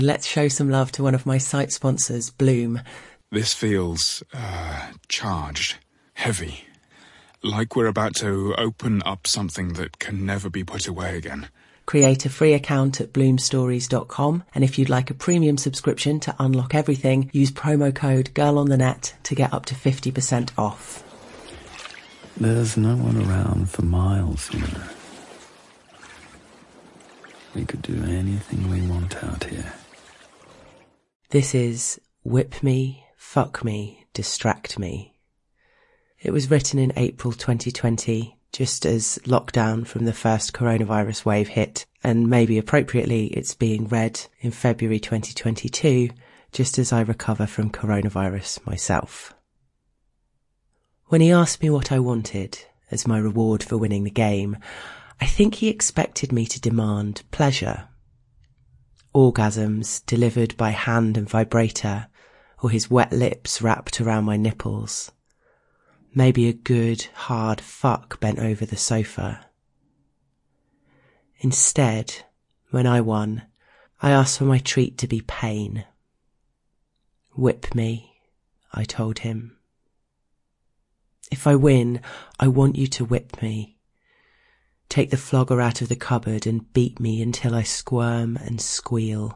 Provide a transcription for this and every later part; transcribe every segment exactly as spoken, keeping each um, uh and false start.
Let's show some love to one of my site sponsors, Bloom. This feels, uh, charged, heavy. Like we're about to open up something that can never be put away again. Create a free account at bloom stories dot com, and if you'd like a premium subscription to unlock everything, use promo code GIRLONTHENET to get up to fifty percent off. There's no one around for miles, you know. We could do anything we want out here. This is Whip Me, Fuck Me, Distract Me. It was written in April twenty twenty, just as lockdown from the first coronavirus wave hit, and maybe appropriately it's being read in February twenty twenty-two, just as I recover from coronavirus myself. When he asked me what I wanted as my reward for winning the game, I think he expected me to demand pleasure. Orgasms delivered by hand and vibrator, or his wet lips wrapped around my nipples. Maybe a good, hard fuck bent over the sofa. Instead, when I won, I asked for my treat to be pain. Whip me, I told him. If I win, I want you to whip me. Take the flogger out of the cupboard and beat me until I squirm and squeal.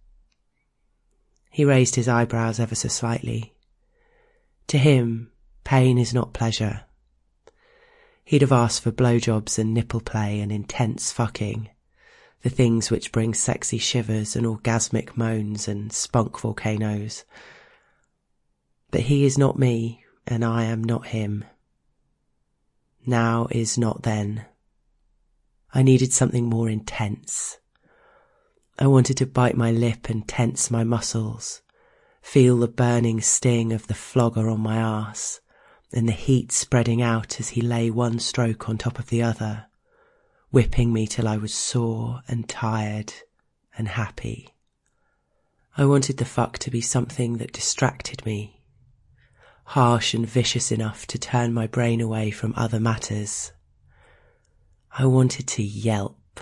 He raised his eyebrows ever so slightly. To him, pain is not pleasure. He'd have asked for blowjobs and nipple play and intense fucking, the things which bring sexy shivers and orgasmic moans and spunk volcanoes. But he is not me, and I am not him. Now is not then. I needed something more intense. I wanted to bite my lip and tense my muscles, feel the burning sting of the flogger on my arse, and the heat spreading out as he lay one stroke on top of the other, whipping me till I was sore and tired and happy. I wanted the fuck to be something that distracted me, harsh and vicious enough to turn my brain away from other matters. I wanted to yelp.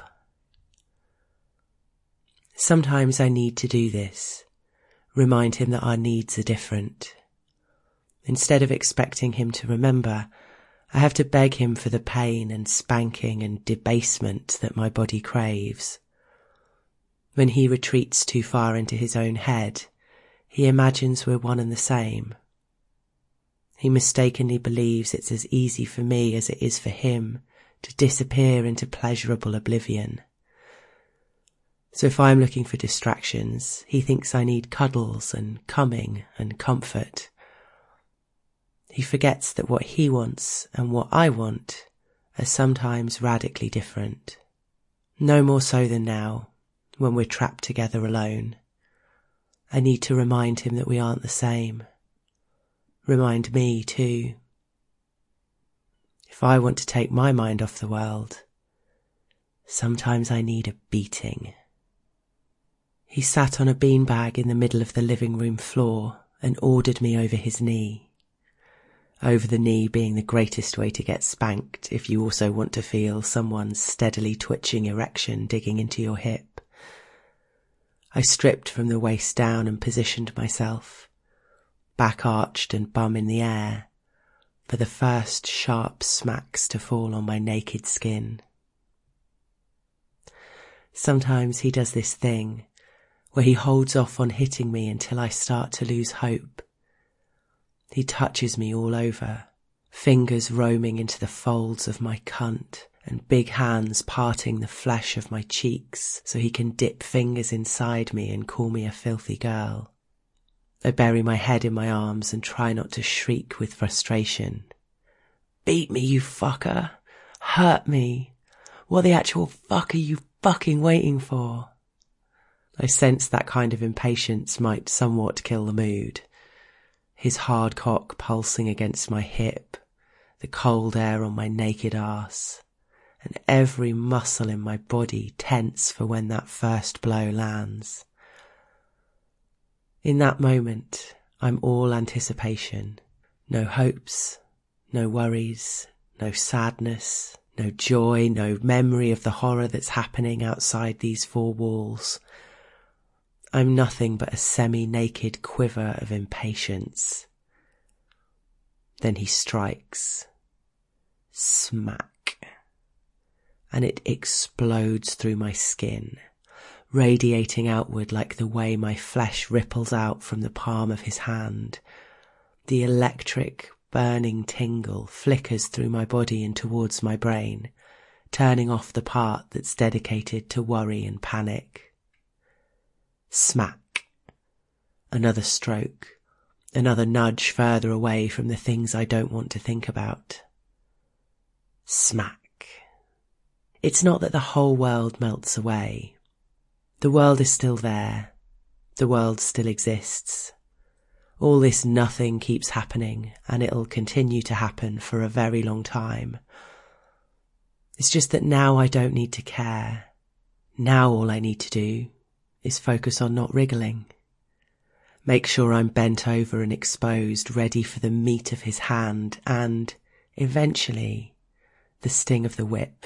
Sometimes I need to do this, remind him that our needs are different. Instead of expecting him to remember, I have to beg him for the pain and spanking and debasement that my body craves. When he retreats too far into his own head, he imagines we're one and the same. He mistakenly believes it's as easy for me as it is for him to disappear into pleasurable oblivion. So if I'm looking for distractions, he thinks I need cuddles and coming and comfort. He forgets that what he wants and what I want are sometimes radically different. No more so than now, when we're trapped together alone. I need to remind him that we aren't the same. Remind me too. If I want to take my mind off the world, sometimes I need a beating. He sat on a beanbag in the middle of the living room floor and ordered me over his knee. Over the knee being the greatest way to get spanked if you also want to feel someone's steadily twitching erection digging into your hip. I stripped from the waist down and positioned myself, back arched and bum in the air, for the first sharp smacks to fall on my naked skin. Sometimes he does this thing where he holds off on hitting me until I start to lose hope. He touches me all over, fingers roaming into the folds of my cunt and big hands parting the flesh of my cheeks so he can dip fingers inside me and call me a filthy girl. I bury my head in my arms and try not to shriek with frustration. Beat me, you fucker. Hurt me. What the actual fuck are you fucking waiting for? I sensed that kind of impatience might somewhat kill the mood. His hard cock pulsing against my hip, the cold air on my naked arse, and every muscle in my body tense for when that first blow lands. In that moment, I'm all anticipation. No hopes, no worries, no sadness, no joy, no memory of the horror that's happening outside these four walls. I'm nothing but a semi-naked quiver of impatience. Then he strikes. Smack. And it explodes through my skin, radiating outward like the way my flesh ripples out from the palm of his hand. The electric, burning tingle flickers through my body and towards my brain, turning off the part that's dedicated to worry and panic. Smack. Another stroke. Another nudge further away from the things I don't want to think about. Smack. It's not that the whole world melts away. The world is still there. The world still exists. All this nothing keeps happening, and it'll continue to happen for a very long time. It's just that now I don't need to care. Now all I need to do is focus on not wriggling. Make sure I'm bent over and exposed, ready for the meat of his hand and, eventually, the sting of the whip.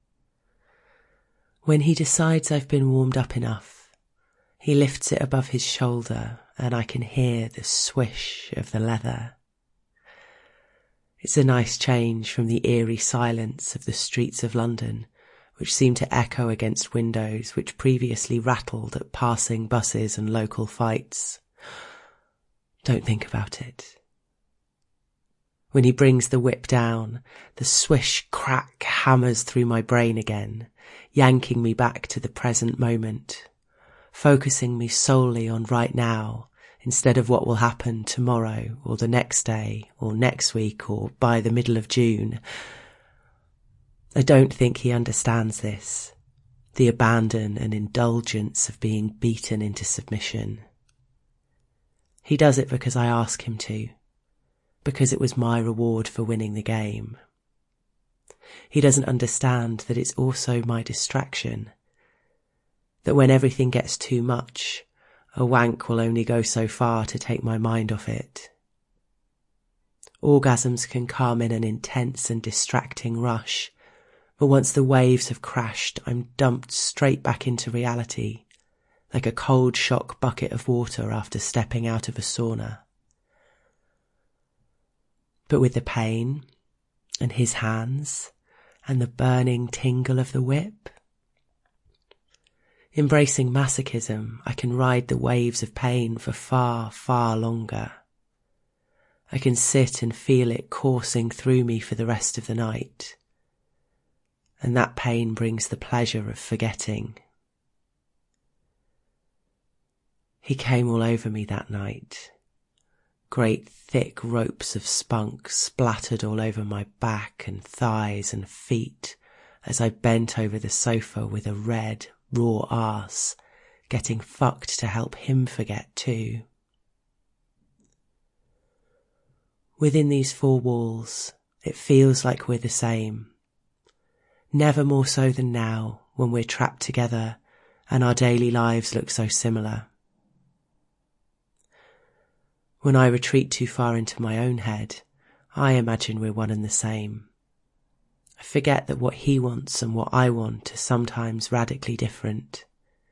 When he decides I've been warmed up enough, he lifts it above his shoulder and I can hear the swish of the leather. It's a nice change from the eerie silence of the streets of London, which seem to echo against windows which previously rattled at passing buses and local fights. Don't think about it. When he brings the whip down, the swish crack hammers through my brain again, yanking me back to the present moment, focusing me solely on right now instead of what will happen tomorrow or the next day or next week or by the middle of June. I don't think he understands this, the abandon and indulgence of being beaten into submission. He does it because I ask him to, because it was my reward for winning the game. He doesn't understand that it's also my distraction, that when everything gets too much, a wank will only go so far to take my mind off it. Orgasms can come in an intense and distracting rush, but once the waves have crashed, I'm dumped straight back into reality, like a cold shock bucket of water after stepping out of a sauna. But with the pain, and his hands, and the burning tingle of the whip, embracing masochism, I can ride the waves of pain for far, far longer. I can sit and feel it coursing through me for the rest of the night. And that pain brings the pleasure of forgetting. He came all over me that night. Great thick ropes of spunk splattered all over my back and thighs and feet as I bent over the sofa with a red, raw arse, getting fucked to help him forget too. Within these four walls, it feels like we're the same. Never more so than now, when we're trapped together and our daily lives look so similar. When I retreat too far into my own head, I imagine we're one and the same. I forget that what he wants and what I want are sometimes radically different.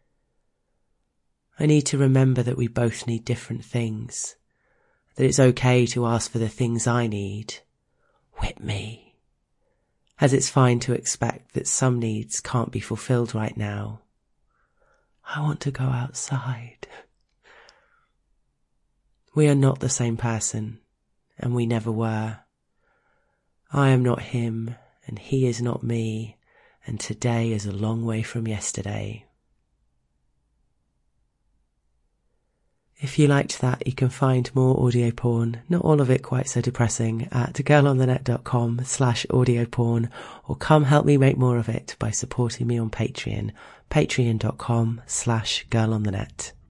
I need to remember that we both need different things, that it's okay to ask for the things I need. Whip me. As it's fine to expect that some needs can't be fulfilled right now. I want to go outside. We are not the same person, and we never were. I am not him, and he is not me, and today is a long way from yesterday. If you liked that, you can find more audio porn, not all of it quite so depressing, at girlonthenet.com slash audio porn, or come help me make more of it by supporting me on Patreon, patreon.com slash girlonthenet.